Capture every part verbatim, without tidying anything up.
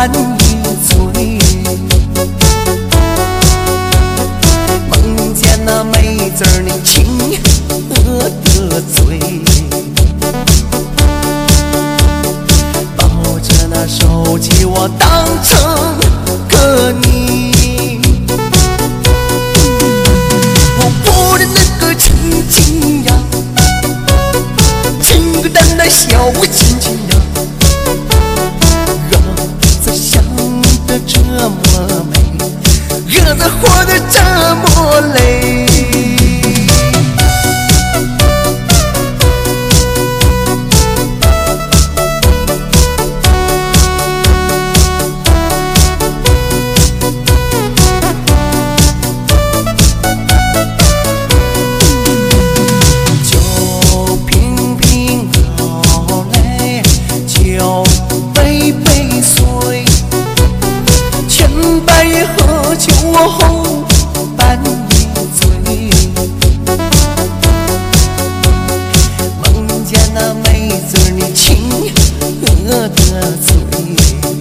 半一醉，梦见那妹子儿你亲我的嘴，抱着那手机我当成个你，我抱着那个亲亲呀，亲个蛋蛋小我亲亲呀，儿子想得这么美，儿子活得这么累。喝酒后半一醉，梦见那妹子你亲我的嘴，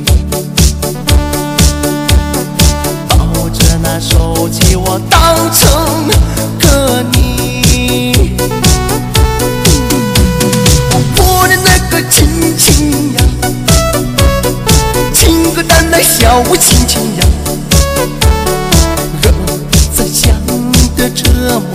抱着那手机我当成个你，我抱着那个亲亲呀，亲个蛋蛋小我亲亲呀，儿子想得这么